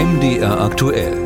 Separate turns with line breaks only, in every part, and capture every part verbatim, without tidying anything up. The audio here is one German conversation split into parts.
M D R aktuell.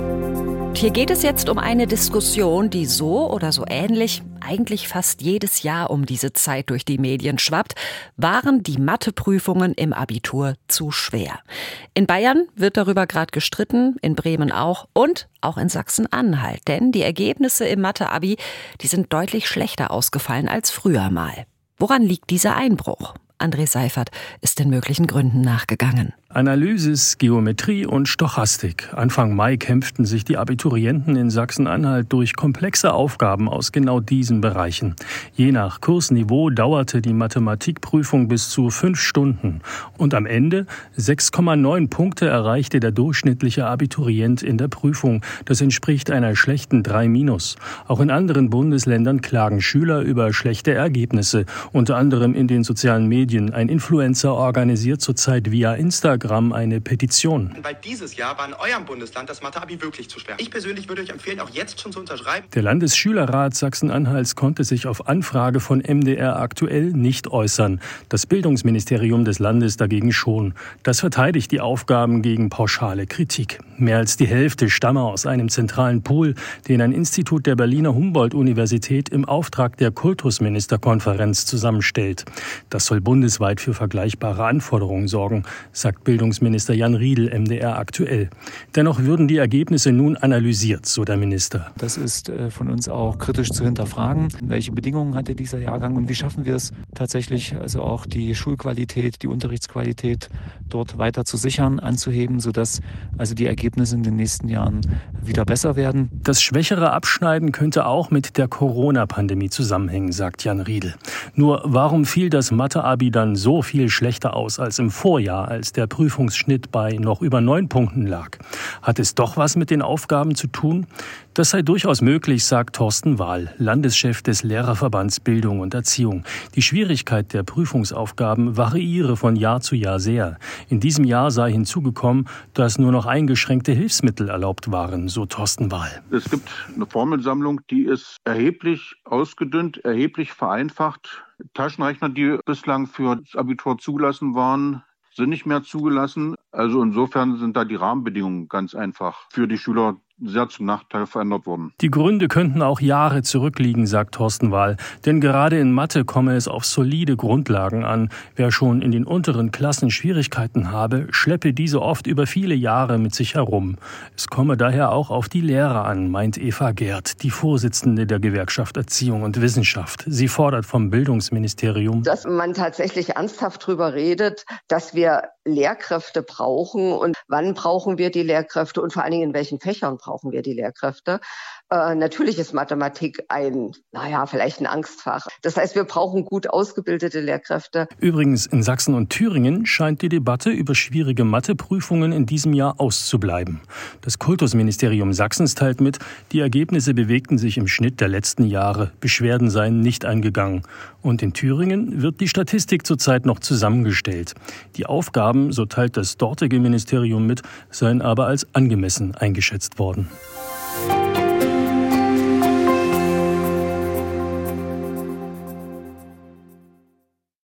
Hier geht es jetzt um eine Diskussion, die so oder so ähnlich eigentlich fast jedes Jahr um diese Zeit durch die Medien schwappt. Waren die Matheprüfungen im Abitur zu schwer? In Bayern wird darüber gerade gestritten, in Bremen auch und auch in Sachsen-Anhalt. Denn die Ergebnisse im Mathe-Abi, die sind deutlich schlechter ausgefallen als früher mal. Woran liegt dieser Einbruch? André Seifert ist den möglichen Gründen nachgegangen.
Analysis, Geometrie und Stochastik. Anfang Mai kämpften sich die Abiturienten in Sachsen-Anhalt durch komplexe Aufgaben aus genau diesen Bereichen. Je nach Kursniveau dauerte die Mathematikprüfung bis zu fünf Stunden. Und am Ende sechs Komma neun Punkte erreichte der durchschnittliche Abiturient in der Prüfung. Das entspricht einer schlechten drei minus. Auch in anderen Bundesländern klagen Schüler über schlechte Ergebnisse. Unter anderem in den sozialen Medien. Ein Influencer organisiert zurzeit via Instagram eine Petition.
Weil dieses Jahr war in eurem Bundesland das Mathe-Abi wirklich zu schwer. Ich persönlich würde euch empfehlen, auch jetzt schon zu unterschreiben.
Der Landesschülerrat Sachsen-Anhalts konnte sich auf Anfrage von M D R aktuell nicht äußern. Das Bildungsministerium des Landes dagegen schon. Das verteidigt die Aufgaben gegen pauschale Kritik. Mehr als die Hälfte stamme aus einem zentralen Pool, den ein Institut der Berliner Humboldt-Universität im Auftrag der Kultusministerkonferenz zusammenstellt. Das soll bundesweit für vergleichbare Anforderungen sorgen, sagt Bildungsminister Jan Riedl M D R aktuell. Dennoch würden die Ergebnisse nun analysiert, so der Minister.
Das ist von uns auch kritisch zu hinterfragen. Welche Bedingungen hatte dieser Jahrgang und wie schaffen wir es tatsächlich, also auch die Schulqualität, die Unterrichtsqualität dort weiter zu sichern, anzuheben, sodass also die Ergebnisse in den nächsten Jahren wieder besser werden.
Das schwächere Abschneiden könnte auch mit der Corona-Pandemie zusammenhängen, sagt Jan Riedl. Nur warum fiel das Mathe-Abi dann so viel schlechter aus als im Vorjahr, als der Prüfungsschnitt bei noch über neun Punkten lag? Hat es doch was mit den Aufgaben zu tun? Das sei durchaus möglich, sagt Thorsten Wahl, Landeschef des Lehrerverbands Bildung und Erziehung. Die Schwierigkeit der Prüfungsaufgaben variiere von Jahr zu Jahr sehr. In diesem Jahr sei hinzugekommen, dass nur noch eingeschränkte Hilfsmittel erlaubt waren, so Thorsten Wahl.
Es gibt eine Formelsammlung, die ist erheblich ausgedünnt, erheblich vereinfacht. Taschenrechner, die bislang für das Abitur zugelassen waren, sind nicht mehr zugelassen. Also insofern sind da die Rahmenbedingungen ganz einfach für die Schüler sehr zum Nachteil verändert worden.
Die Gründe könnten auch Jahre zurückliegen, sagt Thorsten Wahl. Denn gerade in Mathe komme es auf solide Grundlagen an. Wer schon in den unteren Klassen Schwierigkeiten habe, schleppe diese oft über viele Jahre mit sich herum. Es komme daher auch auf die Lehrer an, meint Eva Gerd, die Vorsitzende der Gewerkschaft Erziehung und Wissenschaft. Sie fordert vom Bildungsministerium,
dass man tatsächlich ernsthaft darüber redet, dass wir Lehrkräfte brauchen und wann brauchen wir die Lehrkräfte und vor allen Dingen in welchen Fächern brauchen wir die Lehrkräfte. Äh, natürlich ist Mathematik ein, naja, vielleicht ein Angstfach. Das heißt, wir brauchen gut ausgebildete Lehrkräfte.
Übrigens, in Sachsen und Thüringen scheint die Debatte über schwierige Matheprüfungen in diesem Jahr auszubleiben. Das Kultusministerium Sachsens teilt mit, die Ergebnisse bewegten sich im Schnitt der letzten Jahre. Beschwerden seien nicht eingegangen. Und in Thüringen wird die Statistik zurzeit noch zusammengestellt. Die Aufgaben, so teilt das dortige Ministerium mit, seien aber als angemessen eingeschätzt worden.